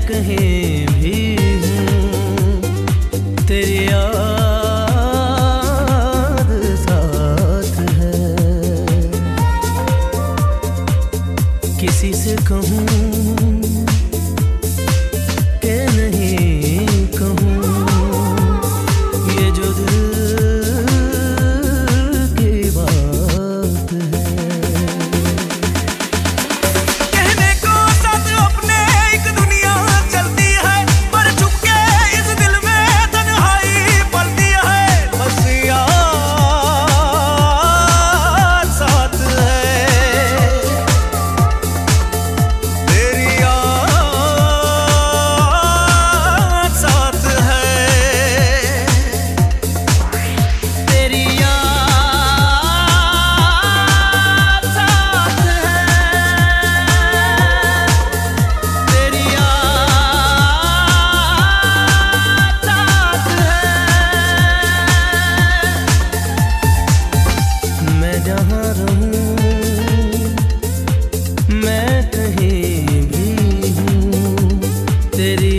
कहीं भी हूँ, तेरी याद साथ है। किसी से कहूँ कि नहीं कहूँ, ये जो दिल की बात है। कहने को साथ अपने एक दुनिया चलती है, पर चुपके इस दिल में तन्हाई पलती है। बस याद साथ है, तेरी याद साथ है, तेरी याद साथ है, तेरी याद साथ है। मैं जहाँ रहूँ, मैं कहीं भी हूँ, तेरी